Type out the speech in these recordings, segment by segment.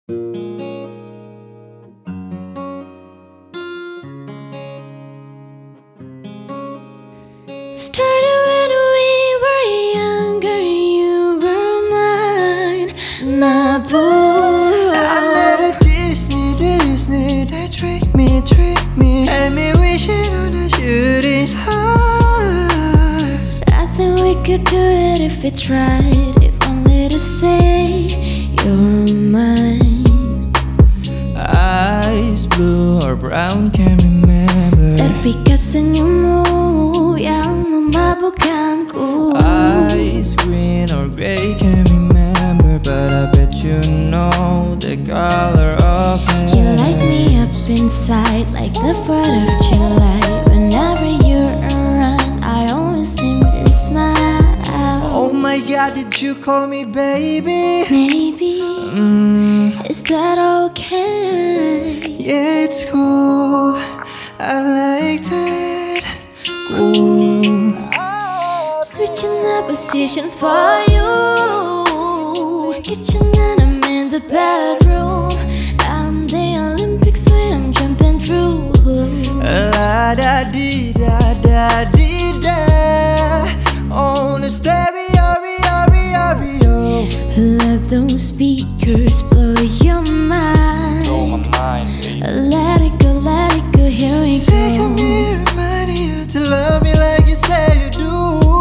Started when we were younger, you were mine, my boy. I met a Disney, they trick me, had me wishing on a shooting stars. I think we could do it if we tried, if only to say you're mine. Eyes blue or brown, can't remember. Terpikat senyummu yang memabukkanku. Eyes green or gray, can't remember. But I bet you know the color of heaven. You light me up inside like the 4th of July. Whenever you're around, I always seem to smile. Oh my God, did you call me baby? Maybe, is that okay? Yeah, it's cool, I like that. Cool. Switching the positions for you. Kitchen and I'm in the bedroom. I'm the Olympics where I'm jumping through. La da dee da da dee da. On the stereo, rio. Let those speakers blow your mind. Blow my mind, baby. Let it go, here we Sick of go. me reminding you to love me like you say you do.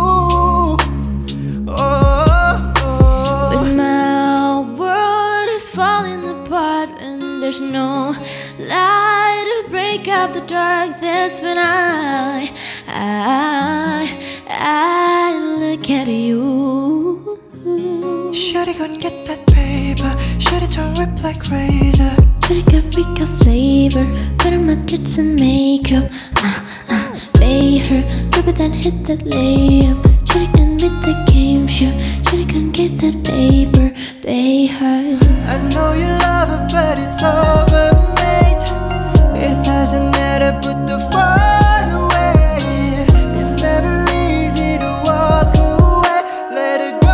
But my world is falling apart and there's no light to break up the dark. That's when I look at you. Shawty gon' get that paper. Shawty turn rip like razor. Shawty got freak of flavor. Put on my tits and makeup. Pay her, drop it and hit that layup. Shawty can beat the game show. Shawty can get that paper. Pay her. I know you love her, but it's over, mate. It doesn't matter, put the phone away. It's never easy to walk away. Let it go.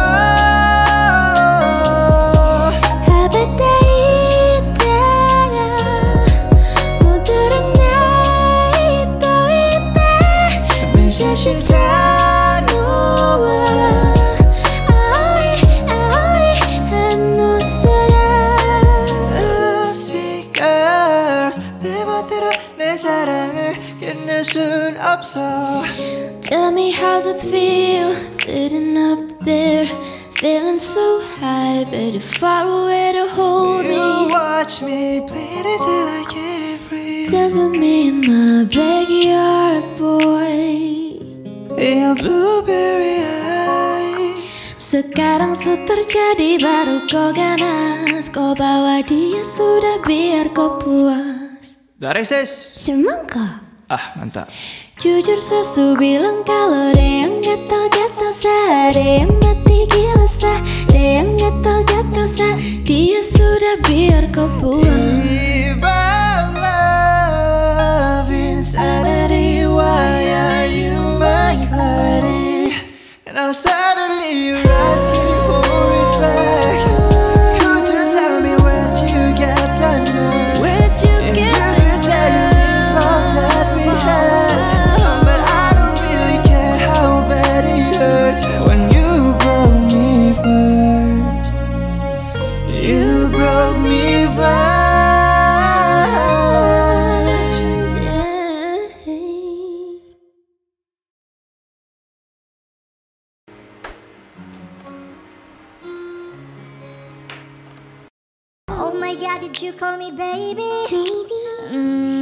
하바다이다가 모두를 날 떠있다. Mission 다 놓아. 아오이 한눈사람. Lucy girls, 내 멋대로 내 사랑을 끝낼 순 없어. Tell me how's it feel sitting up there, feeling so high, but you're far away to hold You me. watch me bleed until I can't breathe. Dance with me in my backyard, boy. Your blueberry eyes. Sekarang su terjadi baru kau ganas. Kau bawa dia sudah biar kau puas. Dari sis. Semangka. Ah, mantap. Jujur sesu bilang kalau ada yang gatal-gatal sah, ada yang mati gila sah, ada yang gatal-gatal sah. Dia sudah biar kau puas. If our love insanity, why are you my clarity? And now suddenly you're asking for it back. Could you tell me where'd you get that night? Where'd you If get you could tell you miss all that we had. But I don't really care how bad it hurts when you broke me first. You broke me first. Oh my God, did you call me baby? Maybe.